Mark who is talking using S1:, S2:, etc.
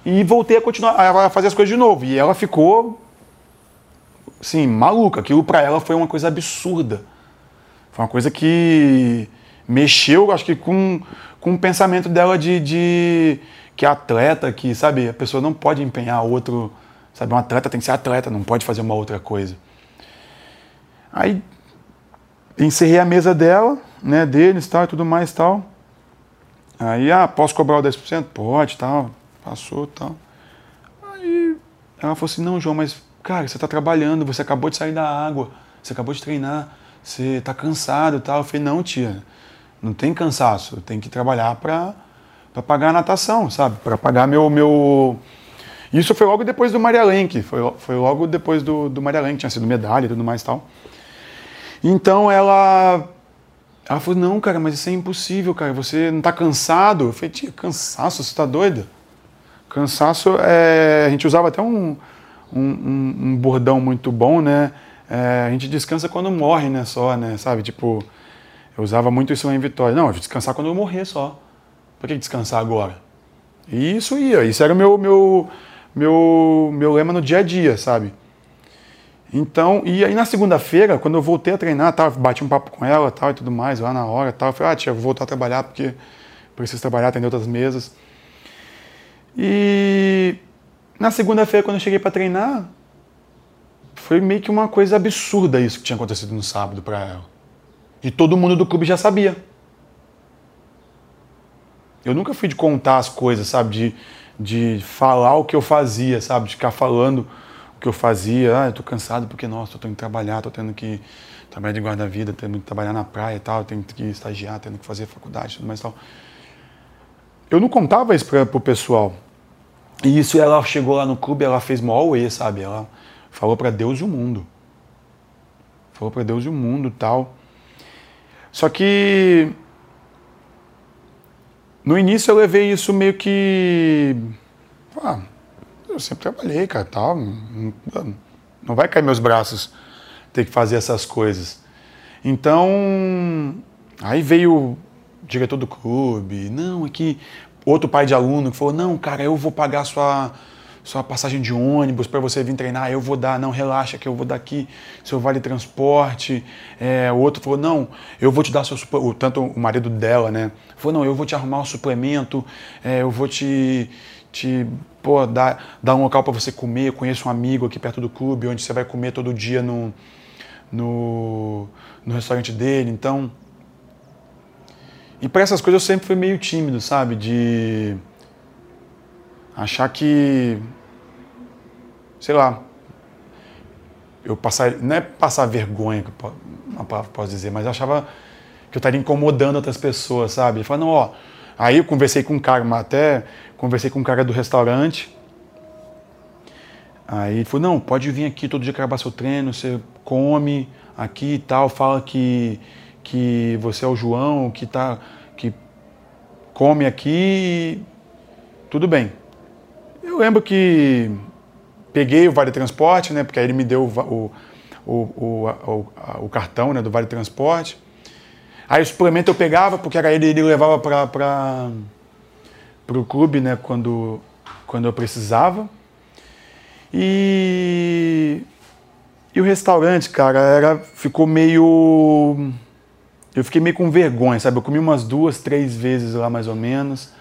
S1: E voltei a continuar, a fazer as coisas de novo. E ela ficou, assim, maluca. Aquilo pra ela foi uma coisa absurda. Foi uma coisa que mexeu, acho que com o pensamento dela de que é atleta, que, sabe, a pessoa não pode empenhar outro, sabe, um atleta tem que ser atleta, não pode fazer uma outra coisa. Aí encerrei a mesa dela, né, deles, tal, e tudo mais, tal. Aí, posso cobrar o 10%? Pode, tal, passou, tal. Aí ela falou assim, não, João, mas, cara, você tá trabalhando, você acabou de sair da água, você acabou de treinar, você tá cansado, tal. Eu falei, não, tia, não tem cansaço, eu tenho que trabalhar pra pagar a natação, sabe? Para pagar meu... Isso foi logo depois do Maria Lenk, foi logo depois do Maria Lenk, tinha sido medalha e tudo mais e tal. Então ela falou, não, cara, mas isso é impossível, cara, você não tá cansado? Eu falei, tia, cansaço, você tá doida? Cansaço, a gente usava até um bordão muito bom, né? A gente descansa quando morre, né, só, né, sabe? Tipo, eu usava muito isso lá em Vitória. Não, eu vou descansar quando eu morrer só. Por que descansar agora? E isso era o meu lema no dia a dia, sabe? Então, e aí na segunda-feira, quando eu voltei a treinar, bati um papo com ela tal, e tudo mais, lá na hora, tal, eu falei, tia, eu vou voltar a trabalhar porque preciso trabalhar, atender outras mesas. E na segunda-feira, quando eu cheguei para treinar, foi meio que uma coisa absurda isso que tinha acontecido no sábado para ela. E todo mundo do clube já sabia. Eu nunca fui de contar as coisas, sabe? De falar o que eu fazia, sabe? De ficar falando o que eu fazia. Eu tô cansado porque, nossa, tô tendo que trabalhar, tô tendo que trabalhar de guarda-vida, tendo que trabalhar na praia e tal, tendo que estagiar, tendo que fazer faculdade e tudo mais e tal. Eu não contava isso pro pessoal. E isso, ela chegou lá no clube, ela fez maior auê, sabe? Ela falou pra Deus e o mundo. Falou pra Deus e o mundo e tal. Só que no início eu levei isso meio que... eu sempre trabalhei, cara, tal. Não vai cair meus braços ter que fazer essas coisas. Então, aí veio o diretor do clube, não, aqui, outro pai de aluno que falou, não, cara, eu vou pagar sua passagem de ônibus para você vir treinar, eu vou dar, não, relaxa que eu vou dar aqui seu vale transporte. O outro falou, não, eu vou te dar seu suplemento, tanto o marido dela, né, falou, não, eu vou te arrumar um suplemento, eu vou dar um local para você comer, eu conheço um amigo aqui perto do clube, onde você vai comer todo dia no restaurante dele, então... E para essas coisas eu sempre fui meio tímido, sabe, de achar que, sei lá, não é passar vergonha, uma palavra que posso dizer, mas eu achava que eu estaria incomodando outras pessoas, sabe? Ele falou, não, ó, aí eu conversei com um cara, até conversei com um cara do restaurante, aí ele falou, não, pode vir aqui todo dia acabar seu treino, você come aqui e tal, fala que você é o João, que come aqui, tudo bem. Eu lembro que peguei o Vale Transporte, né, porque aí ele me deu o cartão, né, do Vale Transporte. Aí o suplemento eu pegava, porque era ele levava para o clube, né, quando eu precisava. E o restaurante, cara, ficou meio... Eu fiquei meio com vergonha, sabe? Eu comi umas 2, 3 vezes lá, mais ou menos.